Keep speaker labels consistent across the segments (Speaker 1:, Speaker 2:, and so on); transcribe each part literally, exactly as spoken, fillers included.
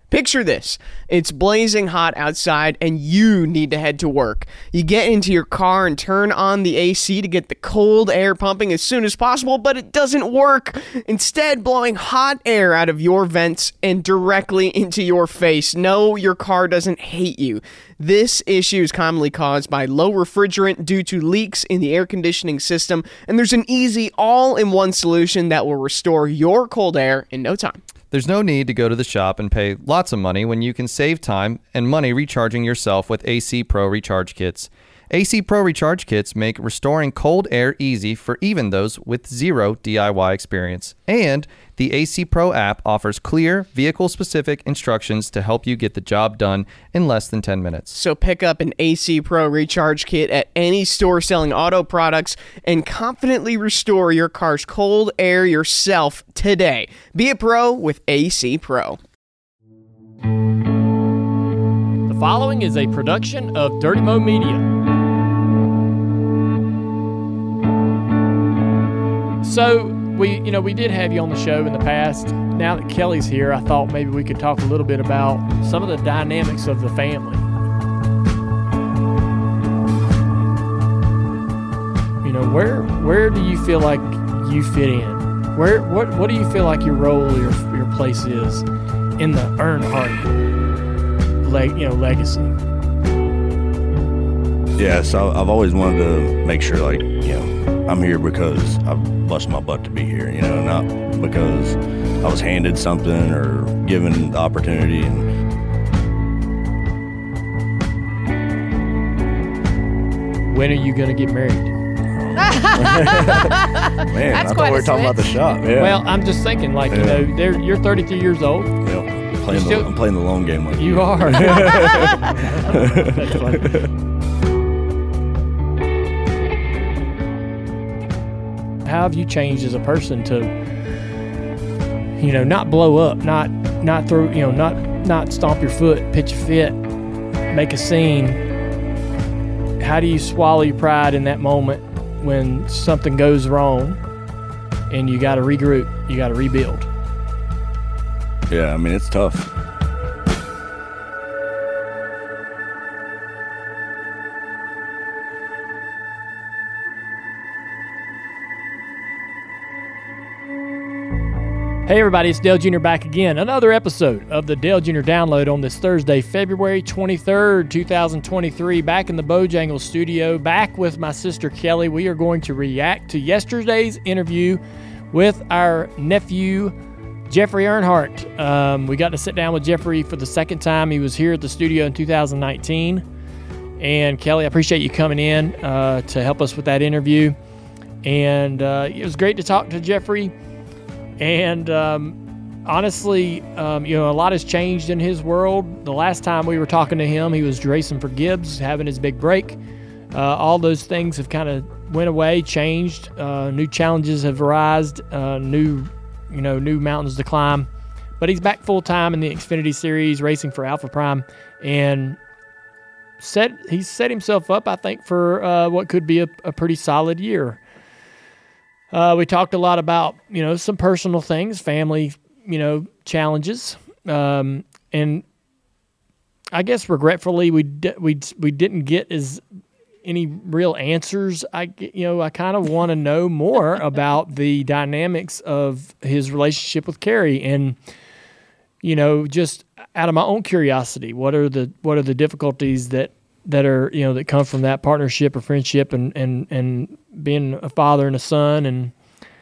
Speaker 1: Picture this. It's blazing hot outside and you need to head to work. You get into your car and turn on the A C to get the cold air pumping as soon as possible, but it doesn't work. Instead, blowing hot air out of your vents and directly into your face. No, your car doesn't hate you. This issue is commonly caused by low refrigerant due to leaks in the air conditioning system, and there's an easy all-in-one solution that will restore your cold air in no time.
Speaker 2: There's no need to go to the shop and pay lots of money when you can save time and money recharging yourself with A C Pro Recharge Kits. A C Pro Recharge Kits make restoring cold air easy for even those with zero D I Y experience. And the A C Pro app offers clear, vehicle-specific instructions to help you get the job done in less than ten minutes.
Speaker 1: So pick up an A C Pro Recharge Kit at any store selling auto products and confidently restore your car's cold air yourself today. Be a pro with A C Pro.
Speaker 3: The following is a production of Dirty Mo Media. So, we, you know, we did have you on the show in the past. Now that Kelly's here, I thought maybe we could talk a little bit about some of the dynamics of the family. You know, where where do you feel like you fit in? Where what what do you feel like your role, your your place is in the Earnhardt leg, you know, legacy?
Speaker 4: Yeah, so I've always wanted to make sure, like, you know, I'm here because I've busted my butt to be here, you know, not because I was handed something or given the opportunity. And
Speaker 3: when are you going to get married?
Speaker 4: Man,
Speaker 5: That's
Speaker 4: I
Speaker 5: quite
Speaker 4: thought we were
Speaker 5: a
Speaker 4: talking about the
Speaker 5: switch.
Speaker 4: shop. Yeah.
Speaker 3: Well, I'm just thinking, like,
Speaker 4: Yeah.
Speaker 3: you know, they're, you're thirty-three years old.
Speaker 4: Yeah, playing
Speaker 3: still-
Speaker 4: the, I'm playing the long game. Like
Speaker 3: You are. That's funny. How have you changed as a person to, you know, not blow up, not not throw, you know, not not stomp your foot, pitch a fit, make a scene? How do you swallow your pride in that moment when something goes wrong and you got to regroup, you got to rebuild?
Speaker 4: Yeah, I mean, it's tough.
Speaker 3: Hey everybody, it's Dale Junior back again. Another episode of the Dale Junior Download on this Thursday, February twenty-third, twenty twenty-three. Back in the Bojangles studio, back with my sister Kelly. We are going to react to yesterday's interview with our nephew, Jeffrey Earnhardt. Um, we got to sit down with Jeffrey for the second time. He was here at the studio in two thousand nineteen. And Kelly, I appreciate you coming in uh, to help us with that interview. And uh, it was great to talk to Jeffrey. And um, honestly, um, you know, a lot has changed in his world. The last time we were talking to him, he was racing for Gibbs, having his big break. Uh, all those things have kind of went away, changed. Uh, new challenges have arisen, uh, new, you know, new mountains to climb. But he's back full time in the Xfinity Series, racing for Alpha Prime, and set he's set himself up, I think, for uh, what could be a, a pretty solid year. Uh, we talked a lot about, you know, some personal things, family, you know, challenges, um, and I guess regretfully we di- we we didn't get as any real answers. I you know I kind of want to know more about the dynamics of his relationship with Carrie, and you know, just out of my own curiosity, what are the what are the difficulties that that are, you know, that come from that partnership or friendship, and, and, and being a father and a son, and,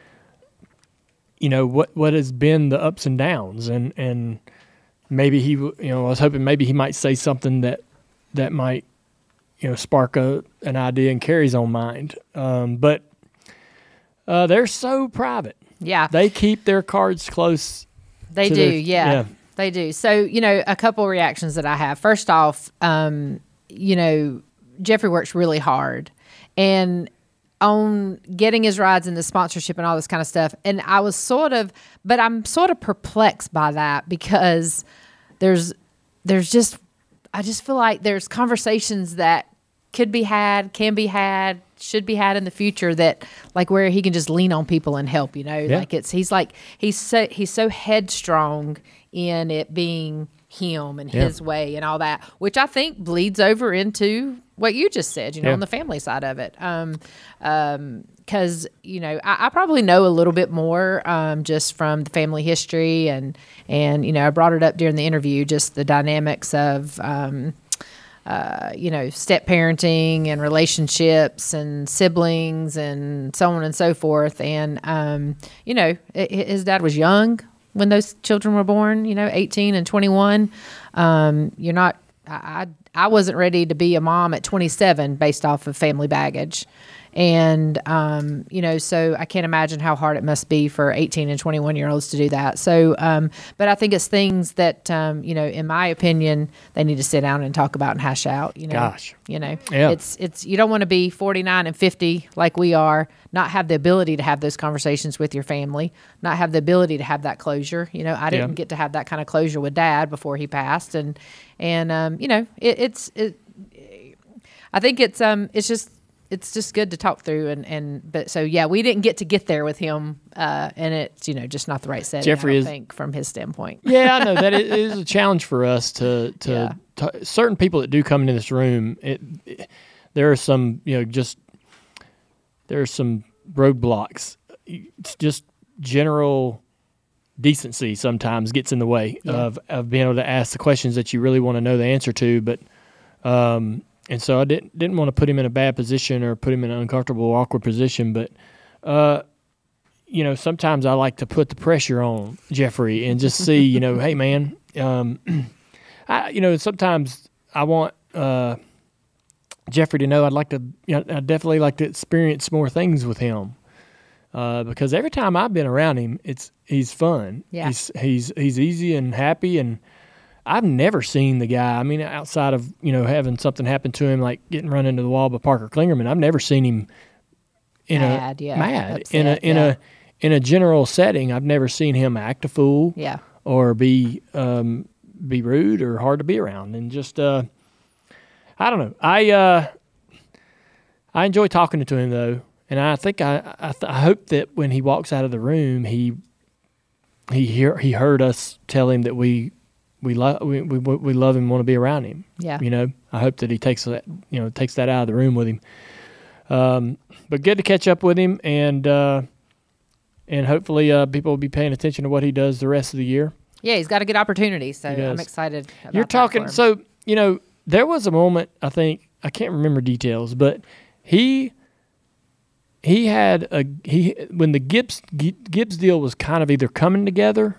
Speaker 3: you know, what, what has been the ups and downs, and, and maybe he, you know, I was hoping maybe he might say something that, that might, you know, spark a, an idea in Carrie's own mind. Um, but, uh, they're so private.
Speaker 5: Yeah.
Speaker 3: They keep their cards close.
Speaker 5: They
Speaker 3: to
Speaker 5: do,
Speaker 3: their-
Speaker 5: yeah,
Speaker 3: yeah.
Speaker 5: They do. So, you know, a couple reactions that I have. First off, um, you know, Jeffrey works really hard and on getting his rides and the sponsorship and all this kind of stuff. And I was sort of, but I'm sort of perplexed by that because there's, there's just, I just feel like there's conversations that could be had, can be had, should be had in the future that like where he can just lean on people and help, you know,
Speaker 3: Yeah.
Speaker 5: like it's, he's like, he's so, he's so headstrong in it being him and
Speaker 3: Yeah.
Speaker 5: his way and all that, which I think bleeds over into what you just said, you know,
Speaker 3: Yeah.
Speaker 5: on the family side of it. Um, um, cause you know, I, I probably know a little bit more, um, just from the family history and, and, you know, I brought it up during the interview, just the dynamics of, um, uh, you know, step parenting and relationships and siblings and so on and so forth. And, um, you know, it, his dad was young when those children were born, you know, eighteen and twenty-one. Um, you're not, I, I, I wasn't ready to be a mom at twenty-seven based off of family baggage. And, um, you know, so I can't imagine how hard it must be for eighteen and twenty-one year olds to do that. So, um, but I think it's things that, um, you know, in my opinion, they need to sit down and talk about and hash out, you know,
Speaker 3: Gosh.
Speaker 5: you know,
Speaker 3: Yeah.
Speaker 5: it's, it's, you don't want to be forty-nine and fifty like we are, not have the ability to have those conversations with your family, not have the ability to have that closure. You know, I didn't
Speaker 3: Yeah.
Speaker 5: get to have that kind of closure with dad before he passed. And, and, um, you know, it, it's, it, I think it's, um, it's just, it's just good to talk through and, and but so yeah, we didn't get to get there with him, uh, and it's, you know, just not the right setting.
Speaker 3: Jeffrey
Speaker 5: I don't
Speaker 3: is-
Speaker 5: think from his standpoint.
Speaker 3: Yeah, I know that it is a challenge for us to to,
Speaker 5: Yeah.
Speaker 3: to certain people that do come into this room. It, it there are some, you know, just there are some roadblocks. It's just general decency sometimes gets in the way
Speaker 5: Yeah.
Speaker 3: of of being able to ask the questions that you really want to know the answer to. But um, and so I didn't didn't want to put him in a bad position or put him in an uncomfortable, awkward position. But uh, you know, sometimes I like to put the pressure on Jeffrey and just see, you know, hey man, um, I, you know, sometimes I want uh, Jeffrey to know I'd like to, you know, I'd definitely like to experience more things with him. Uh, because every time I've been around him, it's he's fun.
Speaker 5: Yeah.
Speaker 3: He's he's he's easy and happy, and I've never seen the guy. I mean, outside of, you know, having something happen to him, like getting run into the wall by Parker Klingerman, I've never seen him in
Speaker 5: Mad,
Speaker 3: a
Speaker 5: yeah,
Speaker 3: mad in a
Speaker 5: upset,
Speaker 3: in
Speaker 5: yeah.
Speaker 3: a in a general setting. I've never seen him act a fool
Speaker 5: Yeah.
Speaker 3: or be um, be rude or hard to be around, and just uh, I don't know. I uh, I enjoy talking to him though, and I think I I, th- I hope that when he walks out of the room, he he hear he heard us tell him that we we love we, we we love him, and want to be around him.
Speaker 5: Yeah.
Speaker 3: You know, I hope that he takes that you know takes that out of the room with him. Um, but good to catch up with him, and uh, and hopefully uh, people will be paying attention to what he does the rest of the year.
Speaker 5: Yeah, he's got a good opportunity, so
Speaker 3: He does.
Speaker 5: I'm excited about
Speaker 3: You're
Speaker 5: that
Speaker 3: talking,
Speaker 5: for him.
Speaker 3: so, you know, there was a moment, I think, I can't remember details, but he he had a, he when the Gibbs Gibbs deal was kind of either coming together,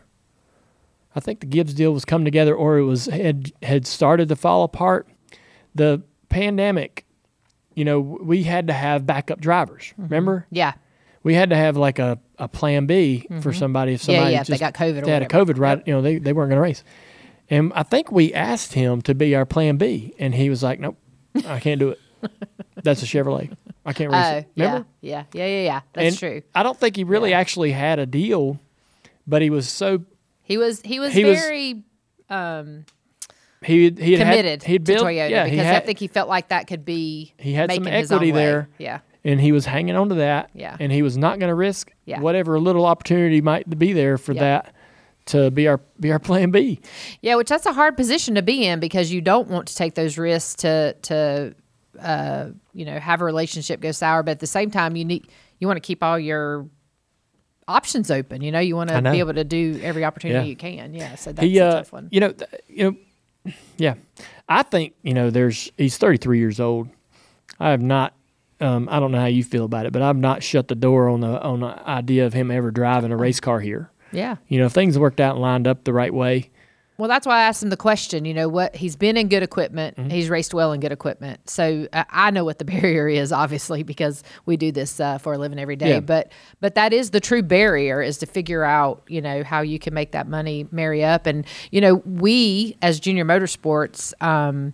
Speaker 3: I think the Gibbs deal was coming together, or it was had had started to fall apart. The pandemic, you know, we had to have backup drivers, remember?
Speaker 5: Yeah.
Speaker 3: We had to have like a, a plan B for somebody if
Speaker 5: Yeah,
Speaker 3: somebody
Speaker 5: yeah, if they
Speaker 3: just
Speaker 5: got COVID or
Speaker 3: they had a
Speaker 5: whatever.
Speaker 3: COVID, right?
Speaker 5: Yep.
Speaker 3: You know, they, they weren't going to race. And I think we asked him to be our plan B, and he was like, nope, I can't do it. That's a Chevrolet. I can't race
Speaker 5: Oh,
Speaker 3: it. Remember?
Speaker 5: yeah, yeah, yeah, yeah, yeah. That's
Speaker 3: And
Speaker 5: true.
Speaker 3: I don't think he really
Speaker 5: Yeah.
Speaker 3: actually had a deal, but he was so
Speaker 5: He was he was
Speaker 3: he was-
Speaker 5: very um,
Speaker 3: he had- he had
Speaker 5: committed
Speaker 3: had, he'd
Speaker 5: to
Speaker 3: built
Speaker 5: Toyota
Speaker 3: yeah, he
Speaker 5: because
Speaker 3: had,
Speaker 5: I think he felt like that could be
Speaker 3: he had some
Speaker 5: making his own
Speaker 3: equity
Speaker 5: way.
Speaker 3: there.
Speaker 5: Yeah,
Speaker 3: and he was hanging on to that.
Speaker 5: Yeah.
Speaker 3: And he was not going to risk
Speaker 5: Yeah.
Speaker 3: whatever little opportunity might be there for
Speaker 5: Yeah.
Speaker 3: that to be our be our plan B.
Speaker 5: yeah. Which that's a hard position to be in because you don't want to take those risks to to uh, you know have a relationship go sour, but at the same time you need you want to keep all your options open. You know, you want
Speaker 3: I
Speaker 5: to
Speaker 3: know.
Speaker 5: be able to do every opportunity
Speaker 3: Yeah.
Speaker 5: you can. Yeah, so that's
Speaker 3: He,
Speaker 5: a
Speaker 3: uh,
Speaker 5: tough one.
Speaker 3: you know, th- you know, yeah. I think you know. There's he's thirty-three years old. I have not. Um, I don't know how you feel about it, but I've not shut the door on the on the idea of him ever driving a race car here.
Speaker 5: Yeah.
Speaker 3: You know, if things worked out and lined up the right way.
Speaker 5: Well, that's why I asked him the question. You know what? He's been in good equipment.
Speaker 3: Mm-hmm.
Speaker 5: He's raced well in good equipment. So uh, I know what the barrier is, obviously, because we do this uh, for a living every day.
Speaker 3: Yeah.
Speaker 5: But but that is the true barrier, is to figure out, you know, how you can make that money marry up. And you know, we as Junior Motorsports, um,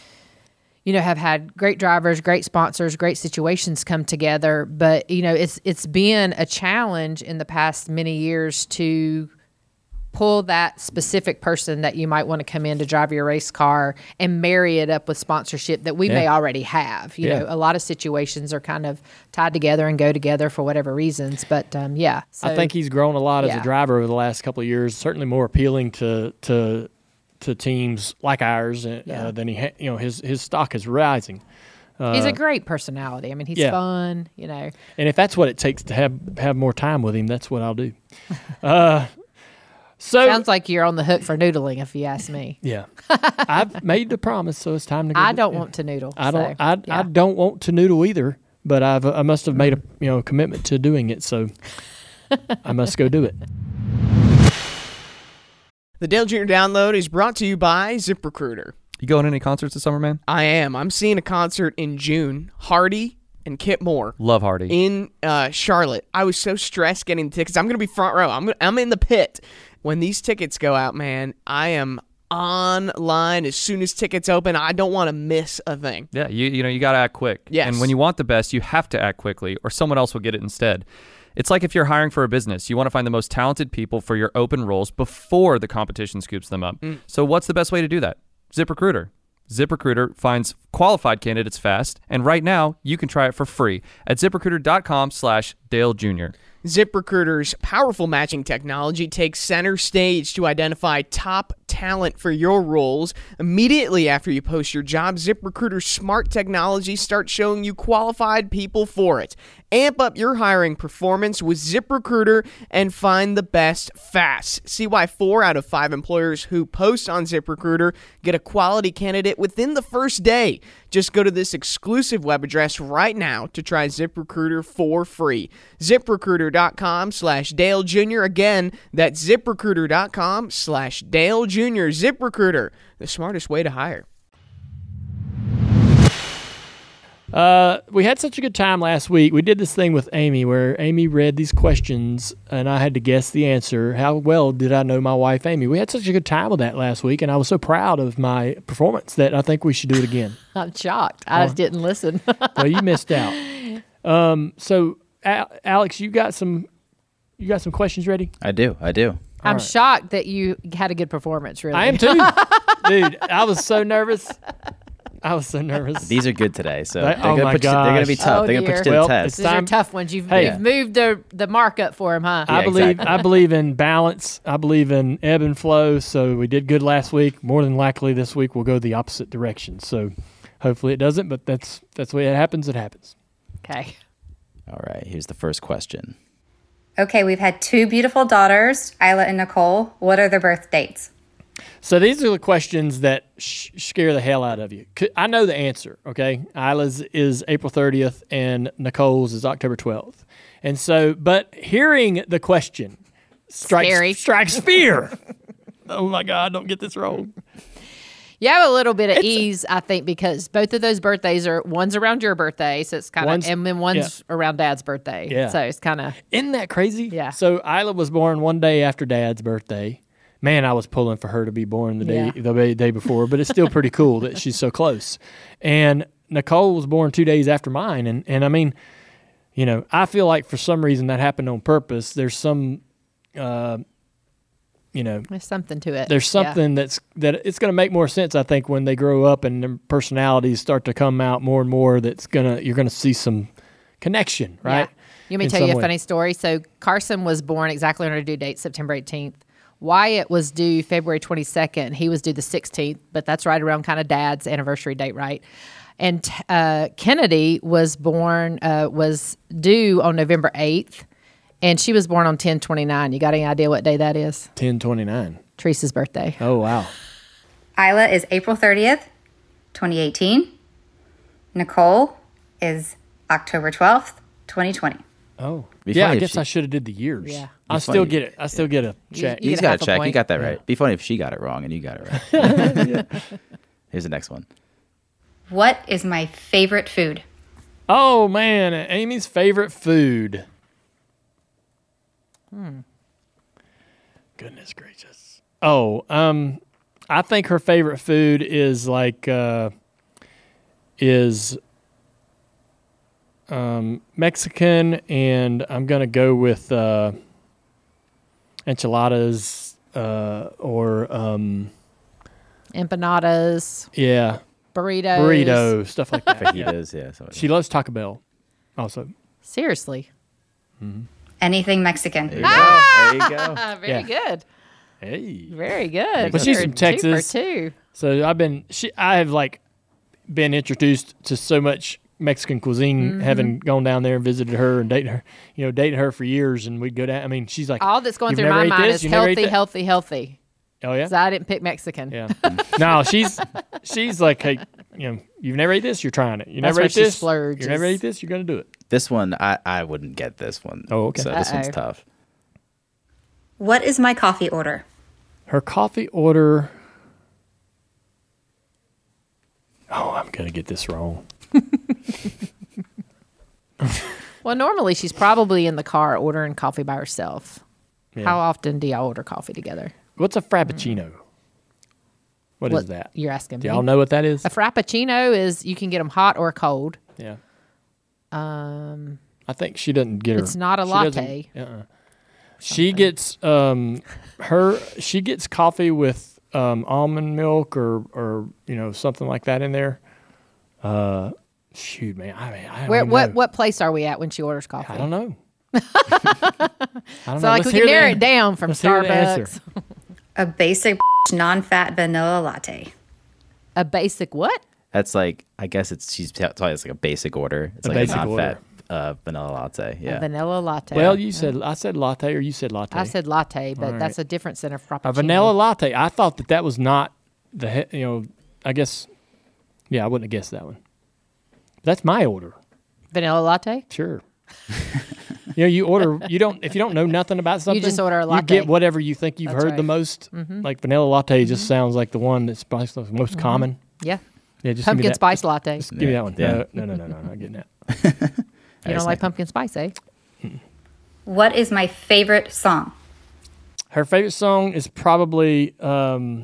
Speaker 5: you know, have had great drivers, great sponsors, great situations come together. But you know, it's it's been a challenge in the past many years to pull that specific person that you might want to come in to drive your race car and marry it up with sponsorship that we may
Speaker 3: Yeah.
Speaker 5: already have. You
Speaker 3: Yeah.
Speaker 5: know, a lot of situations are kind of tied together and go together for whatever reasons. But um, yeah, so,
Speaker 3: I think he's grown a lot as
Speaker 5: yeah.
Speaker 3: a driver over the last couple of years. Certainly more appealing to to to teams like ours, uh,
Speaker 5: Yeah.
Speaker 3: then he, ha- you know, his his stock is rising.
Speaker 5: He's a great personality. I mean, he's
Speaker 3: yeah.
Speaker 5: fun, you know.
Speaker 3: And if that's what it takes to have have more time with him, that's what I'll do. uh, so
Speaker 5: Sounds like you're on the hook for noodling, if you ask me.
Speaker 3: yeah, I've made the promise, so it's time to go.
Speaker 5: I
Speaker 3: do-
Speaker 5: don't
Speaker 3: yeah.
Speaker 5: want to noodle.
Speaker 3: I don't.
Speaker 5: so,
Speaker 3: I,
Speaker 5: yeah.
Speaker 3: I don't want to noodle either. But I've I must have made a you know commitment to doing it, so I must go do it.
Speaker 1: The Dale Junior Download is brought to you by ZipRecruiter.
Speaker 2: You going to any concerts this summer, man?
Speaker 1: I am. I'm seeing a concert in June. Hardy and Kip Moore
Speaker 2: Love Hardy.
Speaker 1: in uh, Charlotte. I was so stressed getting the tickets. I'm going to be front row. I'm, I'm in the pit. When these tickets go out, man, I am online as soon as tickets open. I don't want to miss a thing.
Speaker 2: Yeah, you you know, you got to act quick.
Speaker 1: Yes.
Speaker 2: And when you want the best, you have to act quickly or someone else will get it instead. It's like if you're hiring for a business, you want to find the most talented people for your open roles before the competition scoops them up. Mm. So what's the best way to do that? ZipRecruiter. ZipRecruiter finds qualified candidates fast, and right now you can try it for free at ZipRecruiter.com slash Dale Jr.
Speaker 1: ZipRecruiter's powerful matching technology takes center stage to identify top talent for your roles. Immediately after you post your job, ZipRecruiter's smart technology starts showing you qualified people for it. Amp up your hiring performance with ZipRecruiter and find the best fast. See why four out of five employers who post on ZipRecruiter get a quality candidate within the first day. Just go to this exclusive web address right now to try ZipRecruiter for free. ZipRecruiter.com slash Dale Jr. Again, that's ZipRecruiter.com slash Dale Jr. ZipRecruiter, the smartest way to hire.
Speaker 3: Uh, we had such a good time last week. We did this thing with Amy where Amy read these questions and I had to guess the answer. How well did I know my wife, Amy? We had such a good time with that last week, and I was so proud of my performance that I think we should do it again.
Speaker 5: I'm shocked. I didn't listen.
Speaker 3: Well, you missed out. Um, so, Al- Alex, you got some, you got some questions ready?
Speaker 6: I do. I do.
Speaker 5: I'm
Speaker 3: right.
Speaker 5: shocked that you had a good performance, really.
Speaker 3: I am too. Dude, I was so nervous. I was so nervous.
Speaker 6: These are good today, so
Speaker 3: They-
Speaker 6: they're,
Speaker 3: oh
Speaker 6: gonna
Speaker 3: my
Speaker 6: put you, they're gonna be
Speaker 3: gosh.
Speaker 6: tough.
Speaker 5: Oh,
Speaker 6: they're gonna put you to
Speaker 5: dear.
Speaker 3: Well,
Speaker 6: the
Speaker 3: it's
Speaker 6: test.
Speaker 5: These are
Speaker 3: time-
Speaker 5: tough ones. You've,
Speaker 3: Hey.
Speaker 5: you've moved the the mark up for him, huh?
Speaker 6: Yeah,
Speaker 3: I believe
Speaker 6: exactly.
Speaker 3: I believe in balance. I believe in ebb and flow. So we did good last week. More than likely this week we'll go the opposite direction. So hopefully it doesn't, but that's that's the way it happens. It happens.
Speaker 5: Okay.
Speaker 6: All right, here's the first question.
Speaker 7: Okay, we've had two beautiful daughters, Isla and Nicole. What are their birth dates?
Speaker 3: So these are the questions that sh- scare the hell out of you. C- I know the answer, okay? Isla's is April thirtieth and Nicole's is October twelfth. And so, but hearing the question strikes,
Speaker 5: Scary.
Speaker 3: strikes fear. Oh my God, don't get this wrong.
Speaker 5: You have a little bit of ease, I think, because both of those birthdays are one's around your birthday, so it's kind
Speaker 3: One's-
Speaker 5: of, and then one's around Dad's birthday.
Speaker 3: Yeah.
Speaker 5: So it's kind of
Speaker 3: Isn't that crazy?
Speaker 5: Yeah.
Speaker 3: So Isla was born one day after Dad's birthday. Man, I was pulling for her to be born the day
Speaker 5: Yeah.
Speaker 3: the day- day before, but it's still pretty cool that she's so close. And Nicole was born two days after mine, and and I mean, you know, I feel like for some reason that happened on purpose. There's some, uh, you know,
Speaker 5: there's something to it.
Speaker 3: there's
Speaker 5: Yeah.
Speaker 3: something that's that it's going to make more sense, I think, when they grow up and their personalities start to come out more and more. That's gonna you're gonna see some connection, right?
Speaker 5: Yeah. You want me
Speaker 3: In
Speaker 5: to tell you
Speaker 3: some
Speaker 5: a
Speaker 3: way.
Speaker 5: funny story? So Carson was born exactly on her due date, September eighteenth. Wyatt was due February twenty-second. He was due the sixteenth, but that's right around kind of Dad's anniversary date, right? And uh, Kennedy was born, uh, was due on November eighth, and she was born on ten twenty-nine. You got any idea what day that is?
Speaker 3: ten twenty-nine.
Speaker 5: Teresa's birthday.
Speaker 3: Oh wow.
Speaker 7: Isla is April thirtieth, twenty eighteen. Nicole is October twelfth, twenty twenty.
Speaker 3: Oh,
Speaker 6: Be
Speaker 3: yeah.
Speaker 6: funny
Speaker 3: I
Speaker 6: if
Speaker 3: guess
Speaker 6: she-
Speaker 3: I should have did the years.
Speaker 5: Yeah.
Speaker 3: I
Speaker 6: Be
Speaker 3: still
Speaker 6: funny.
Speaker 3: get it. I still get a check.
Speaker 5: You
Speaker 6: He's
Speaker 5: get
Speaker 6: got
Speaker 5: half
Speaker 6: a
Speaker 5: a
Speaker 6: check. You
Speaker 5: point.
Speaker 6: got that right. Be funny if she got it wrong and you got it right. Here's the next one.
Speaker 7: What is my favorite food?
Speaker 3: Oh man, Amy's favorite food.
Speaker 5: Hmm.
Speaker 3: Goodness gracious. Oh, um, I think her favorite food is like uh, is um, Mexican, and I'm gonna go with uh, enchiladas uh, or um,
Speaker 5: Empanadas,
Speaker 3: yeah,
Speaker 5: burritos.
Speaker 3: burrito stuff like that.
Speaker 6: Fajitas, yeah. something like
Speaker 3: She loves Taco Bell, also.
Speaker 5: Seriously.
Speaker 7: Anything Mexican.
Speaker 6: that. There you go. There you go.
Speaker 5: Uh, very
Speaker 3: Yeah.
Speaker 5: good.
Speaker 3: Hey.
Speaker 5: Very good.
Speaker 3: But she's
Speaker 5: You're
Speaker 3: from
Speaker 5: two
Speaker 3: Texas.
Speaker 5: for two.
Speaker 3: So I've been, she, I have like been introduced to so much Mexican cuisine,
Speaker 5: Mm-hmm.
Speaker 3: having gone down there and visited her and dated her, you know, dating her for years, and we'd go down. I mean, she's like,
Speaker 5: All that's going
Speaker 3: "You've
Speaker 5: through
Speaker 3: never
Speaker 5: my
Speaker 3: ate
Speaker 5: mind
Speaker 3: this?
Speaker 5: is
Speaker 3: You never ate
Speaker 5: healthy,
Speaker 3: that?"
Speaker 5: healthy, healthy.
Speaker 3: Oh yeah,
Speaker 5: 'Cause I didn't pick Mexican.
Speaker 3: yeah. No, she's she's like, hey, you know, you've never ate this, you're trying it. You
Speaker 5: That's
Speaker 3: never
Speaker 5: where
Speaker 3: ate
Speaker 5: she
Speaker 3: this,
Speaker 5: splurges.
Speaker 3: you never ate this, you're gonna do it.
Speaker 6: This one, I, I wouldn't get this one.
Speaker 3: Oh, okay.
Speaker 6: So this one's
Speaker 5: Uh-oh.
Speaker 6: tough.
Speaker 7: What is my coffee order?
Speaker 3: Her coffee order. Oh, I'm gonna get this wrong.
Speaker 5: Well, normally she's probably in the car ordering coffee by herself.
Speaker 3: Yeah.
Speaker 5: How often do y'all order coffee together?
Speaker 3: What's a frappuccino? What is that?
Speaker 5: You're asking
Speaker 3: Do
Speaker 5: me.
Speaker 3: y'all know what that is?
Speaker 5: A frappuccino is you can get them hot or cold.
Speaker 3: Yeah.
Speaker 5: Um,
Speaker 3: I think she doesn't get her.
Speaker 5: It's not a
Speaker 3: she doesn't-
Speaker 5: latte.
Speaker 3: Uh-uh. She gets um her she gets coffee with um almond milk or or you know something like that in there. Uh, shoot, man, I mean, I don't
Speaker 5: where
Speaker 3: know.
Speaker 5: what what place are we at when she orders coffee?
Speaker 3: I don't know. I don't
Speaker 5: So
Speaker 3: know.
Speaker 5: like
Speaker 3: Let's
Speaker 5: we
Speaker 3: hear
Speaker 5: can narrow
Speaker 3: the-
Speaker 5: it down from
Speaker 3: let's hear the answer.
Speaker 5: Starbucks.
Speaker 7: A basic non-fat vanilla latte.
Speaker 5: A basic what?
Speaker 6: That's like, I guess it's, she's telling us like a basic order. It's
Speaker 3: A
Speaker 6: like
Speaker 3: basic
Speaker 6: a non-fat
Speaker 3: order.
Speaker 6: uh, vanilla latte. Yeah.
Speaker 5: A vanilla latte.
Speaker 3: Well, you said I said latte or you said latte.
Speaker 5: I said latte, but
Speaker 3: All
Speaker 5: that's
Speaker 3: right.
Speaker 5: a different scent of frappuccino.
Speaker 3: a vanilla latte. I thought that that was not the he- you know. I guess yeah, I wouldn't have guessed that one. That's my order.
Speaker 5: vanilla latte.
Speaker 3: Sure. You know, you order. You don't if you don't know nothing about something.
Speaker 5: just order a
Speaker 3: You
Speaker 5: latte.
Speaker 3: get whatever you think you've
Speaker 5: That's
Speaker 3: heard the
Speaker 5: right.
Speaker 3: most. Like vanilla latte just sounds like the one that's probably the most common.
Speaker 5: Yeah,
Speaker 3: Yeah, just give me
Speaker 5: pumpkin
Speaker 3: that.
Speaker 5: spice latte.
Speaker 3: Just give me that one.
Speaker 6: Yeah.
Speaker 3: No, no, no, no, no, I'm not getting that.
Speaker 5: You don't like pumpkin spice, eh?
Speaker 7: What is my favorite song?
Speaker 3: Her favorite song is probably um,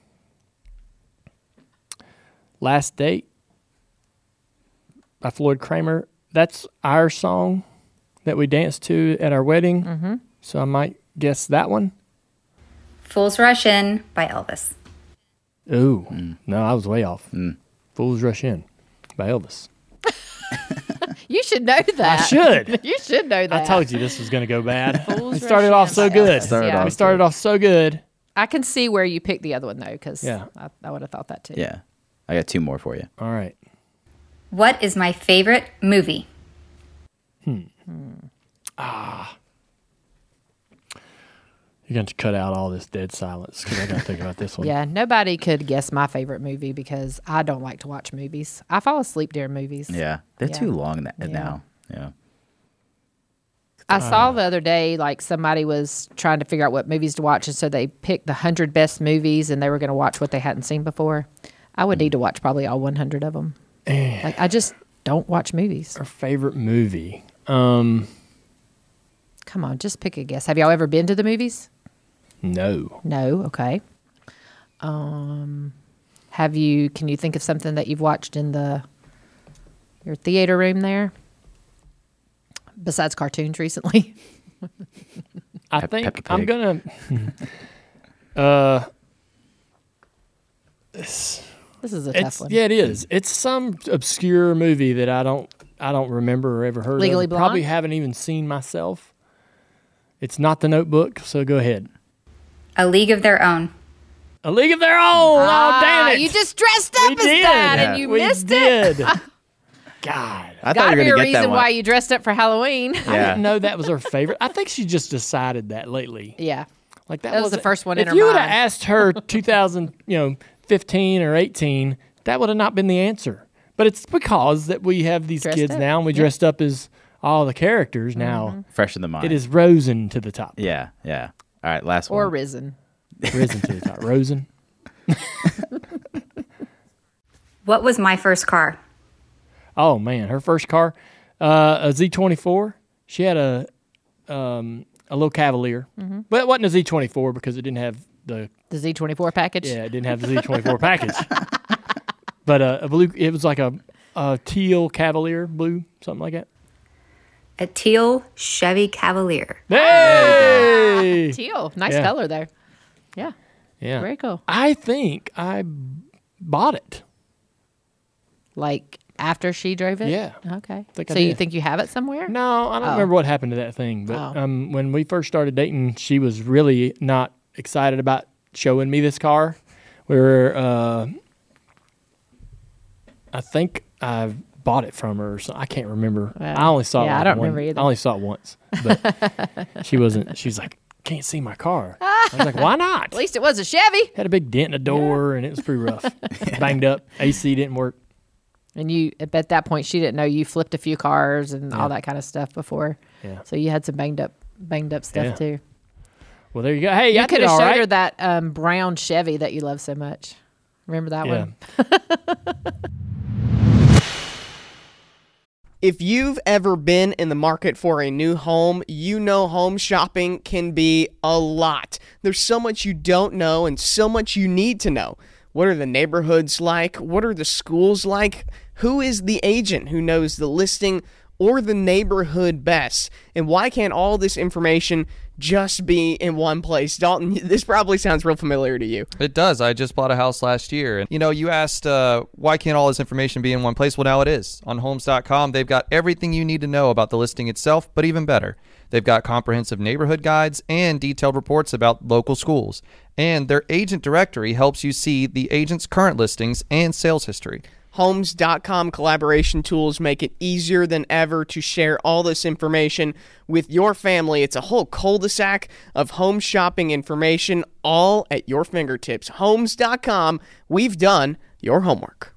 Speaker 3: "Last Date" by Floyd Kramer. That's our song that we danced to at our wedding. Mm-hmm. So I might guess that one.
Speaker 7: Fools Rush In by Elvis.
Speaker 3: Ooh, no, I was way off. "Fools Rush In" by Elvis.
Speaker 5: You should know that.
Speaker 3: I should.
Speaker 5: You should know that.
Speaker 3: I told you this was going to go bad.
Speaker 5: Fools
Speaker 3: We started
Speaker 5: Rush
Speaker 3: off
Speaker 5: In
Speaker 3: so
Speaker 5: by
Speaker 3: good.
Speaker 5: Elvis,
Speaker 6: Started
Speaker 5: yeah.
Speaker 6: off
Speaker 3: We started off so good.
Speaker 5: I can see where you picked the other one though, because
Speaker 3: Yeah.
Speaker 5: I, I would have thought that too.
Speaker 6: Yeah. I got two more for you.
Speaker 3: All right.
Speaker 7: What is my favorite movie?
Speaker 3: You're going to cut out all this dead silence because I got to think about this one.
Speaker 5: Yeah, nobody could guess my favorite movie because I don't like to watch movies. I fall asleep during movies.
Speaker 6: Yeah. They're
Speaker 5: Yeah.
Speaker 6: too long na-
Speaker 5: Yeah.
Speaker 6: now. Yeah.
Speaker 5: I saw the other day, like somebody was trying to figure out what movies to watch, and so they picked the hundred best movies, and they were going to watch what they hadn't seen before. I would need to watch probably all one hundred of them. Like I just don't watch movies.
Speaker 3: Our favorite movie. Um,
Speaker 5: Come on, just pick a guess. Have y'all ever been to the movies?
Speaker 3: no.
Speaker 5: No. Okay. Um, have you? Can you think of something that you've watched in the your theater room there? Besides cartoons recently.
Speaker 3: I
Speaker 6: Pep-
Speaker 3: think
Speaker 6: Peppa
Speaker 3: I'm
Speaker 6: Pig.
Speaker 3: gonna. uh,
Speaker 5: This is a tough
Speaker 3: it's
Speaker 5: one.
Speaker 3: yeah, it is. It's some obscure movie that I don't I don't remember or ever heard
Speaker 5: Legally
Speaker 3: of. Probably
Speaker 5: Blonde?
Speaker 3: haven't even seen myself. It's not The Notebook, so go ahead.
Speaker 7: A League of Their Own.
Speaker 3: A League of Their Own.
Speaker 5: Ah,
Speaker 3: oh damn it!
Speaker 5: You just dressed up
Speaker 3: We
Speaker 5: as
Speaker 3: did.
Speaker 5: that
Speaker 6: Yeah.
Speaker 5: and you
Speaker 3: we
Speaker 5: missed
Speaker 3: did.
Speaker 5: it.
Speaker 3: God,
Speaker 6: I thought
Speaker 5: Gotta
Speaker 6: you
Speaker 5: be
Speaker 6: were
Speaker 5: a
Speaker 6: going to get that
Speaker 5: reason
Speaker 6: one.
Speaker 5: why you dressed up for Halloween.
Speaker 3: I
Speaker 6: Yeah.
Speaker 3: didn't know that was her favorite. I think she just decided that lately.
Speaker 5: Yeah.
Speaker 3: Like that,
Speaker 5: That was the
Speaker 3: wasn't-
Speaker 5: first one
Speaker 3: If
Speaker 5: in her
Speaker 3: you would have
Speaker 5: mind.
Speaker 3: asked her two thousand, you know, fifteen or eighteen, that would have not been the answer. But it's because that we have these
Speaker 5: Dressed
Speaker 3: kids
Speaker 5: up.
Speaker 3: now, and we
Speaker 5: Yeah.
Speaker 3: dressed up as all the characters now.
Speaker 6: Fresh in the mind.
Speaker 3: It is risen to the top.
Speaker 6: Yeah. Yeah. All right. Last
Speaker 5: Or
Speaker 6: one.
Speaker 5: risen.
Speaker 3: Risen to the top. Rosen.
Speaker 7: What was my first car?
Speaker 3: Oh man, her first car, uh, a Z twenty-four. She had a um, a little Cavalier,
Speaker 5: Mm-hmm.
Speaker 3: but it wasn't a Z twenty-four because it didn't have the
Speaker 5: The Z twenty-four package.
Speaker 3: yeah, it didn't have the Z twenty-four package. But uh, a blue, it was like a, a teal Cavalier, blue, something like that.
Speaker 7: A teal Chevy Cavalier.
Speaker 3: Hey,
Speaker 5: Teal. Nice
Speaker 3: Yeah.
Speaker 5: color there. Yeah.
Speaker 3: yeah.
Speaker 5: Very cool.
Speaker 3: I think I bought it.
Speaker 5: Like after she drove it?
Speaker 3: Yeah.
Speaker 5: Okay.
Speaker 3: Think I
Speaker 5: so you
Speaker 3: did.
Speaker 5: think you have it somewhere?
Speaker 3: No, I don't
Speaker 5: Oh.
Speaker 3: remember what happened to that thing. But
Speaker 5: Oh.
Speaker 3: um, when we first started dating, she was really not excited about showing me this car. We were, uh, I think I bought it from her. Or something. I can't remember.
Speaker 5: Uh,
Speaker 3: I only saw it.
Speaker 5: yeah,
Speaker 3: like
Speaker 5: I don't
Speaker 3: one,
Speaker 5: remember either.
Speaker 3: I only saw it once, but she wasn't. She's like, can't see my car. I was like, why not?
Speaker 5: At least it was a Chevy.
Speaker 3: Had a big dent in the door, and it was pretty rough. Banged up. A C didn't work.
Speaker 5: And you, at that point, she didn't know you flipped a few cars and
Speaker 3: Yeah.
Speaker 5: all that kind of stuff before.
Speaker 3: Yeah.
Speaker 5: So you had some banged up, banged up stuff
Speaker 3: Yeah.
Speaker 5: too.
Speaker 3: Well, there you go. Hey,
Speaker 5: You
Speaker 3: I
Speaker 5: could
Speaker 3: did
Speaker 5: have
Speaker 3: all
Speaker 5: showed
Speaker 3: right.
Speaker 5: her that um, brown Chevy that you love so much. Remember that
Speaker 3: Yeah.
Speaker 5: one?
Speaker 1: If you've ever been in the market for a new home, you know home shopping can be a lot. There's so much you don't know and so much you need to know. What are the neighborhoods like? What are the schools like? Who is the agent who knows the listing or the neighborhood best? And why can't all this information just be in one place? Dalton, this probably sounds real familiar to you.
Speaker 2: It does. I just bought a house last year. And, you know, you asked, uh, why can't all this information be in one place? Well, now it is. On homes dot com, they've got everything you need to know about the listing itself, but even better, they've got comprehensive neighborhood guides and detailed reports about local schools. And their agent directory helps you see the agent's current listings and sales history.
Speaker 1: homes dot com collaboration tools make it easier than ever to share all this information with your family. It's a whole cul-de-sac of home shopping information all at your fingertips. homes dot com, we've done your homework.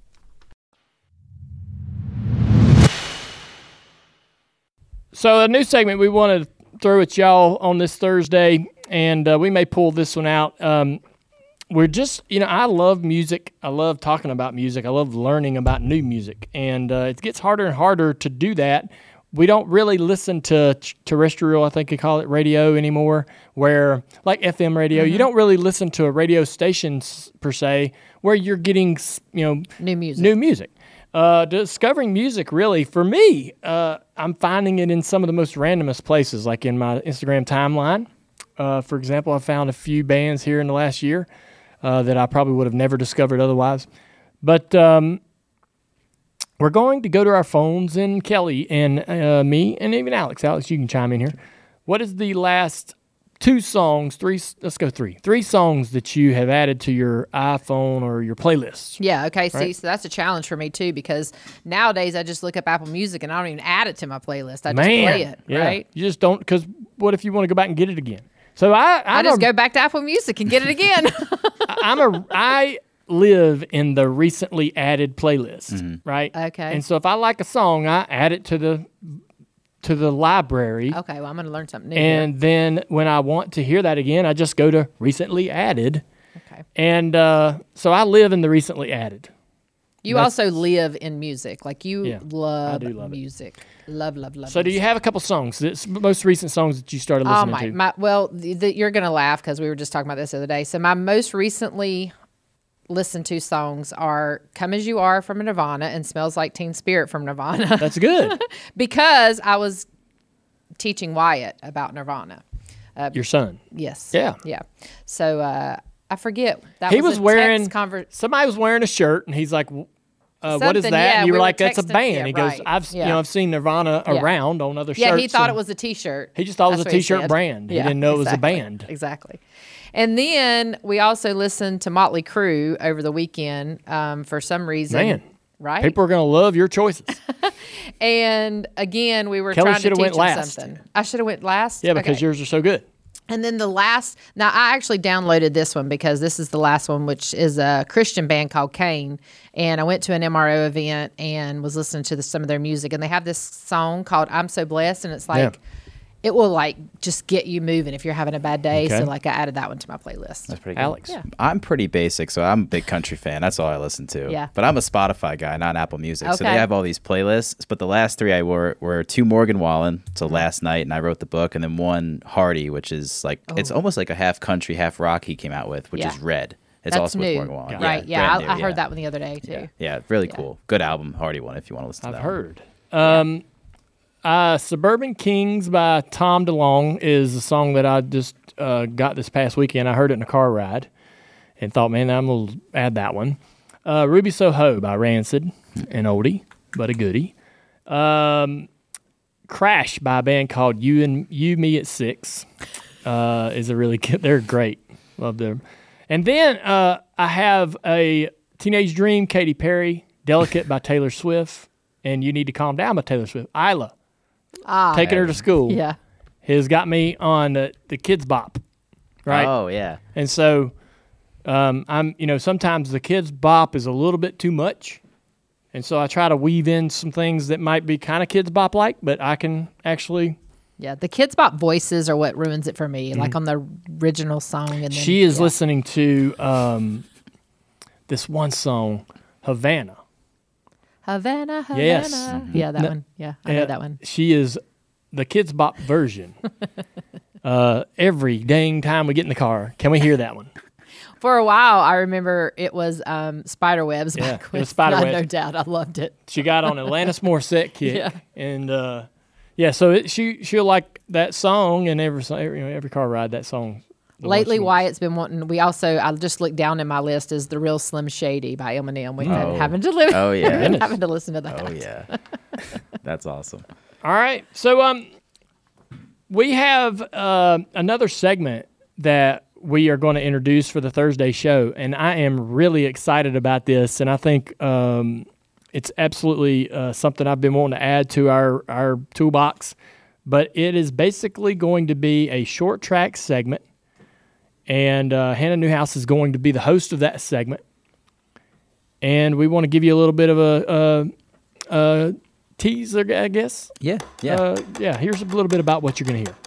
Speaker 3: So a new segment we want to throw at y'all on this Thursday, and uh, we may pull this one out. Um, we're just, you know, I love music. I love talking about music. I love learning about new music, and uh, it gets harder and harder to do that. We don't really listen to t- terrestrial, I think you call it, radio anymore, where, like F M radio, you don't really listen to a radio station s- per se, where you're getting, s- you know,
Speaker 5: New music.
Speaker 3: new music. Uh, discovering music, really, for me, uh, I'm finding it in some of the most randomest places, like in my Instagram timeline. Uh, for example, I found a few bands here in the last year uh, that I probably would have never discovered otherwise. But um, we're going to go to our phones, and Kelly and uh, me, and even Alex. Alex, you can chime in here. What is the last two songs, three, let's go three, three songs that you have added to your iPhone or your playlists?
Speaker 5: Yeah, okay. See,
Speaker 3: Right.
Speaker 5: so that's a challenge for me too, because nowadays I just look up Apple Music and I don't even add it to my playlist. I just
Speaker 3: Man,
Speaker 5: play it,
Speaker 3: yeah.
Speaker 5: right?
Speaker 3: You just don't, because what if you want to go back and get it again? So I,
Speaker 5: I
Speaker 3: I'm
Speaker 5: just
Speaker 3: a,
Speaker 5: go back to Apple Music and get it again.
Speaker 3: I'm a, I live in the recently added playlist, right?
Speaker 5: Okay.
Speaker 3: And so if I like a song, I add it to the to the library,
Speaker 5: Okay, well, I'm going to learn something new here.
Speaker 3: and then when I want to hear that again, I just go to recently added,
Speaker 5: Okay.
Speaker 3: and uh, so I live in the recently added.
Speaker 5: You also live in music. Like, you
Speaker 3: Yeah,
Speaker 5: love,
Speaker 3: I do love it.
Speaker 5: music. Love, love, love
Speaker 3: So do you
Speaker 5: music.
Speaker 3: have a couple songs, that's most recent songs that you started
Speaker 5: Oh,
Speaker 3: listening
Speaker 5: my,
Speaker 3: to?
Speaker 5: my well, the, the, you're going to laugh because we were just talking about this the other day. So my most recently listened to songs are Come As You Are from Nirvana and Smells Like Teen Spirit from Nirvana.
Speaker 3: That's good.
Speaker 5: Because I was teaching Wyatt about Nirvana.
Speaker 3: Your son.
Speaker 5: Yes.
Speaker 3: Yeah.
Speaker 5: Yeah. So uh, I forget. That
Speaker 3: He
Speaker 5: was,
Speaker 3: was
Speaker 5: a
Speaker 3: wearing
Speaker 5: text conver-
Speaker 3: somebody was wearing a shirt, and he's like, w- uh, "What is
Speaker 5: Something,
Speaker 3: that?"
Speaker 5: yeah,
Speaker 3: and you
Speaker 5: we
Speaker 3: were
Speaker 5: were
Speaker 3: like, "That's a
Speaker 5: texting-
Speaker 3: band."
Speaker 5: yeah,
Speaker 3: he goes,
Speaker 5: right.
Speaker 3: "I've you
Speaker 5: Yeah.
Speaker 3: know I've seen Nirvana
Speaker 5: Yeah.
Speaker 3: around on other
Speaker 5: Yeah,
Speaker 3: shirts."
Speaker 5: he thought
Speaker 3: and
Speaker 5: it was a T-shirt.
Speaker 3: He just thought it was
Speaker 5: That's
Speaker 3: a
Speaker 5: what he
Speaker 3: T-shirt
Speaker 5: said.
Speaker 3: brand. He didn't know it was a
Speaker 5: exactly.
Speaker 3: band.
Speaker 5: Exactly. And then we also listened to Motley Crue over the weekend um, for some reason.
Speaker 3: Man,
Speaker 5: right?
Speaker 3: people are gonna love your choices.
Speaker 5: And again, we were
Speaker 3: Kelly
Speaker 5: trying to
Speaker 3: shoulda
Speaker 5: teach
Speaker 3: went
Speaker 5: him
Speaker 3: last.
Speaker 5: something. I should have went last.
Speaker 3: Yeah, because
Speaker 5: Okay.
Speaker 3: yours are so good.
Speaker 5: And then the last, now I actually downloaded this one because this is the last one, which is a Christian band called Kane. And I went to an M R O event and was listening to the, some of their music. And they have this song called I'm So Blessed. And it's like,
Speaker 3: Yeah.
Speaker 5: it will like just get you moving if you're having a bad day.
Speaker 3: Okay.
Speaker 5: So like I added that one to my playlist.
Speaker 6: That's pretty good.
Speaker 3: Alex.
Speaker 5: Yeah.
Speaker 6: I'm pretty basic, so I'm a big country fan. That's all I listen to.
Speaker 5: Yeah.
Speaker 6: But I'm a Spotify guy, not Apple Music. So
Speaker 5: Okay.
Speaker 6: they have all these playlists. But the last three I were were two Morgan Wallen, so Last Night, and I wrote the book, and then one Hardy, which is like it's almost like a half country, half rock he came out with, which
Speaker 5: Yeah.
Speaker 6: is Red. It's
Speaker 5: That's
Speaker 6: also
Speaker 5: new.
Speaker 6: with Morgan Wallen.
Speaker 5: Right. Yeah.
Speaker 6: brand
Speaker 5: I,
Speaker 6: new,
Speaker 5: I heard
Speaker 6: yeah.
Speaker 5: that one the other day too.
Speaker 6: Yeah, yeah, really cool. Good album, Hardy one, if you want to listen to
Speaker 3: I've
Speaker 6: that.
Speaker 3: heard. Um, uh, Suburban Kings by Tom DeLonge is a song that I just uh, got this past weekend. I heard it in a car ride and thought, man, I'm going to add that one. Uh, Ruby Soho by Rancid, an oldie, but a goodie. Um, Crash by a band called You and You Me at Six uh, is a really good, they're great. Love them. And then uh, I have a Teenage Dream, Katy Perry, Delicate by Taylor Swift, and You Need to Calm Down by Taylor Swift. Isla,
Speaker 5: Ah,
Speaker 3: taking her to school,
Speaker 5: yeah.
Speaker 3: has got me on the, the Kids Bop, right?
Speaker 6: Oh, yeah.
Speaker 3: And so um, I'm, you know, sometimes the Kids Bop is a little bit too much. And so I try to weave in some things that might be kind of Kids Bop like, but I can actually.
Speaker 5: Yeah, the Kids Bop voices are what ruins it for me, mm-hmm. like on the original song. And then,
Speaker 3: she is
Speaker 5: yeah.
Speaker 3: listening to um, this one song, Havana.
Speaker 5: Havana, Havana.
Speaker 3: Yes.
Speaker 5: Yeah, that
Speaker 3: no,
Speaker 5: one. Yeah, I know that one.
Speaker 3: She is the Kids Bop version. uh, every dang time we get in the car, can we hear that one?
Speaker 5: For a while, I remember it was um, Spiderwebs.
Speaker 3: Yeah,
Speaker 5: back
Speaker 3: it
Speaker 5: when,
Speaker 3: was Spiderwebs.
Speaker 5: No doubt, I loved it.
Speaker 3: She got on Alanis Morissette kick,
Speaker 5: Yeah.
Speaker 3: and uh, yeah, so it, she she'll like that song, and every every, you know, every car ride that song.
Speaker 5: Lately, Wyatt's been wanting. We also, I just looked down in my list, is The Real Slim Shady by Eminem. We've been
Speaker 6: Oh.
Speaker 5: having to live.
Speaker 6: Oh, yeah.
Speaker 5: been having to listen to that.
Speaker 6: Oh, yeah. That's awesome.
Speaker 3: All right, so um, we have uh, another segment that we are going to introduce for the Thursday show, and I am really excited about this, and I think um, it's absolutely uh, something I've been wanting to add to our, our toolbox, but it is basically going to be a short track segment, and uh, Hannah Newhouse is going to be the host of that segment, and we want to give you a little bit of a, a, a teaser, I guess.
Speaker 6: Yeah, yeah.
Speaker 3: Uh, yeah, here's a little bit about what you're going to hear.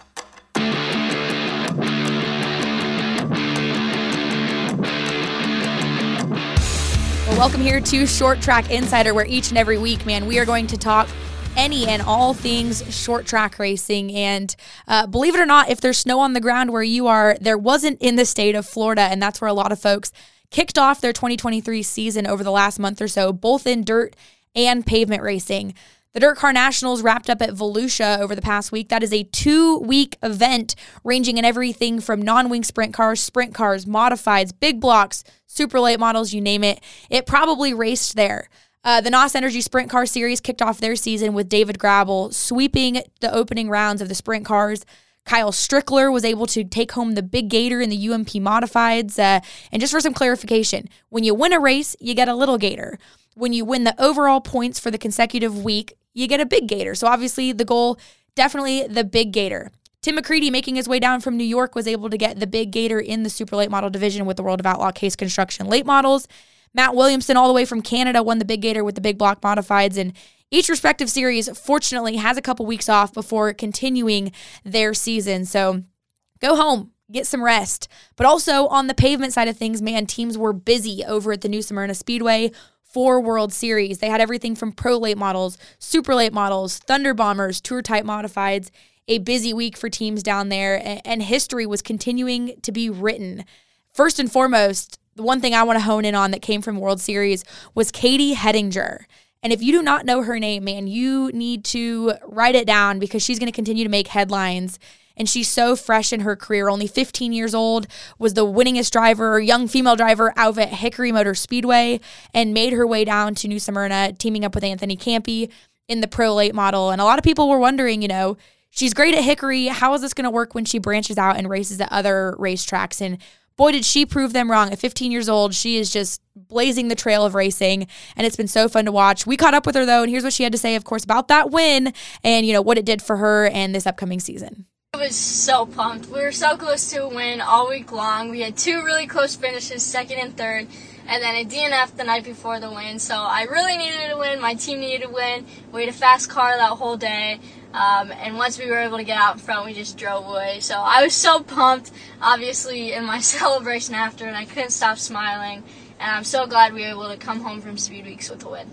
Speaker 8: Welcome here to Short Track Insider, where each and every week, man, we are going to talk any and all things short track racing. And uh, believe it or not, if there's snow on the ground where you are, there wasn't in the state of Florida, and that's where a lot of folks kicked off their twenty twenty-three season over the last month or so, both in dirt and pavement racing. The Dirt Car Nationals wrapped up at Volusia over the past week. That is a two-week event ranging in everything from non-wing sprint cars, sprint cars, modifieds, big blocks, super late models, you name it. It probably raced there. Uh, the N O S Energy Sprint Car Series kicked off their season with David Grabble sweeping the opening rounds of the sprint cars. Kyle Strickler was able to take home the Big Gator in the U M P Modifieds. Uh, and just for some clarification, when you win a race, you get a little Gator. When you win the overall points for the consecutive week, you get a Big Gator. So obviously the goal, definitely the Big Gator. Tim McCready, making his way down from New York, was able to get the Big Gator in the super late model division with the World of Outlaw Case Construction late models. Matt Williamson, all the way from Canada, won the Big Gator with the big block modifieds. And each respective series, fortunately, has a couple weeks off before continuing their season. So go home, get some rest. But also on the pavement side of things, man, teams were busy over at the New Smyrna Speedway for World Series. They had everything from pro late models, super late models, Thunder Bombers, tour type modifieds. A busy week for teams down there, and history was continuing to be written. First and foremost, the one thing I want to hone in on that came from World Series was Katie Hettinger. And if you do not know her name, man, you need to write it down, because she's going to continue to make headlines. And she's so fresh in her career. Only fifteen years old, was the winningest driver, young female driver out at Hickory Motor Speedway, and made her way down to New Smyrna, teaming up with Anthony Campi in the pro late model. And a lot of people were wondering, you know, she's great at Hickory. How is this going to work when she branches out and races at other racetracks? And boy, did she prove them wrong. At fifteen years old, she is just blazing the trail of racing, and it's been so fun to watch. We caught up with her, though, and here's what she had to say, of course, about that win and, you know, what it did for her and this upcoming season.
Speaker 9: I was so pumped. We were so close to a win all week long. We had two really close finishes, second and third, and then a D N F the night before the win. So I really needed to win. My team needed to win. We had a fast car that whole day. Um, and once we were able to get out in front, we just drove away. So I was so pumped, obviously, in my celebration after, and I couldn't stop smiling. And I'm so glad we were able to come home from Speed Weeks with a win.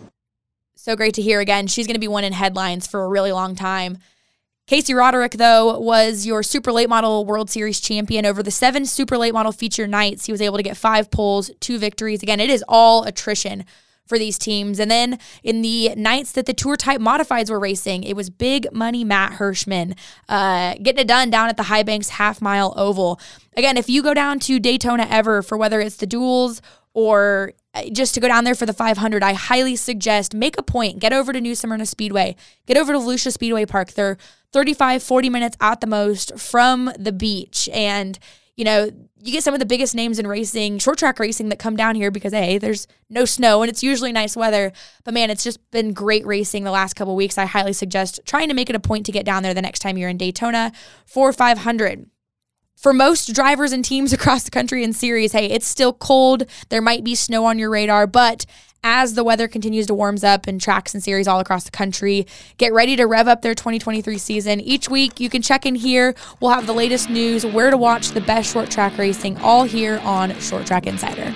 Speaker 8: So great to hear again. She's going to be one in headlines for a really long time. Casey Roderick, though, was your Super Late Model World Series champion. Over the seven Super Late Model feature nights, he was able to get five poles, two victories. Again, it is all attrition for these teams. And then in the nights that the tour type modifieds were racing, it was big money Matt Hirschman uh, getting it done down at the High Banks Half Mile Oval. Again, if you go down to Daytona ever, for whether it's the duels or just to go down there for the five hundred, I highly suggest make a point. Get over to New Smyrna Speedway. Get over to Volusia Speedway Park. They're thirty-five, forty minutes at the most from the beach. And you know, you get some of the biggest names in racing, short track racing, that come down here because, hey, there's no snow and it's usually nice weather. But man, it's just been great racing the last couple of weeks. I highly suggest trying to make it a point to get down there the next time you're in Daytona for five hundred. For most drivers and teams across the country in series, hey, it's still cold. There might be snow on your radar, but as the weather continues to warms up in tracks and series all across the country, get ready to rev up their twenty twenty-three season. Each week, you can check in here. We'll have the latest news, where to watch the best short track racing, all here on Short Track Insider.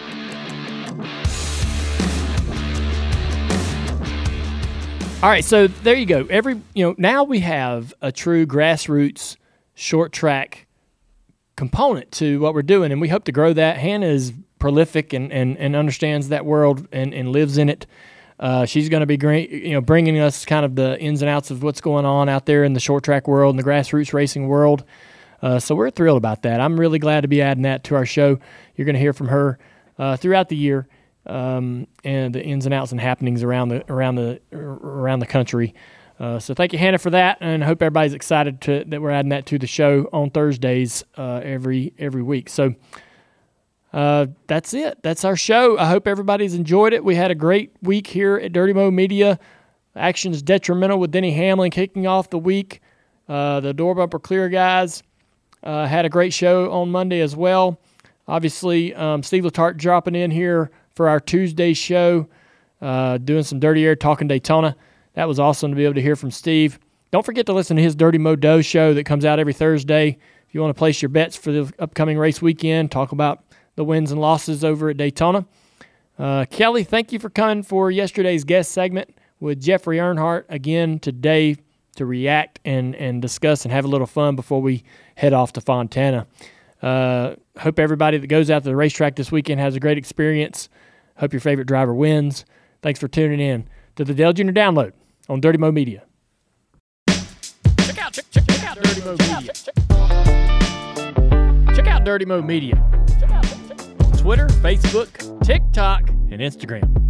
Speaker 3: All right, so there you go. Every you know now we have a true grassroots short track component to what we're doing, and we hope to grow that. Hannah is prolific and, and, and understands that world and, and lives in it. Uh, she's going to be great, you know, bringing us kind of the ins and outs of what's going on out there in the short track world and the grassroots racing world. Uh, so we're thrilled about that. I'm really glad to be adding that to our show. You're going to hear from her uh, throughout the year, um, and the ins and outs and happenings around the around the around the country. Uh, so thank you, Hannah, for that, and I hope everybody's excited to, that we're adding that to the show on Thursdays uh, every every week. So uh, that's it. That's our show. I hope everybody's enjoyed it. We had a great week here at Dirty Mo Media. Actions Detrimental with Denny Hamlin kicking off the week. Uh, the Door Bumper Clear guys uh, had a great show on Monday as well. Obviously, um, Steve Letarte dropping in here for our Tuesday show, uh, doing some Dirty Air, talking Daytona. That was awesome to be able to hear from Steve. Don't forget to listen to his Dirty Mo Doe show that comes out every Thursday. If you want to place your bets for the upcoming race weekend, talk about the wins and losses over at Daytona. Uh, Kelly, thank you for coming for yesterday's guest segment with Jeffrey Earnhardt again today to react and, and discuss and have a little fun before we head off to Fontana. Uh, hope everybody that goes out to the racetrack this weekend has a great experience. Hope your favorite driver wins. Thanks for tuning in to the Dale Junior Download on Dirty Mo Media. Check out, check, check, check out Dirty Mo Media. Check out Dirty Mo Media. On Twitter, Facebook, TikTok, and Instagram.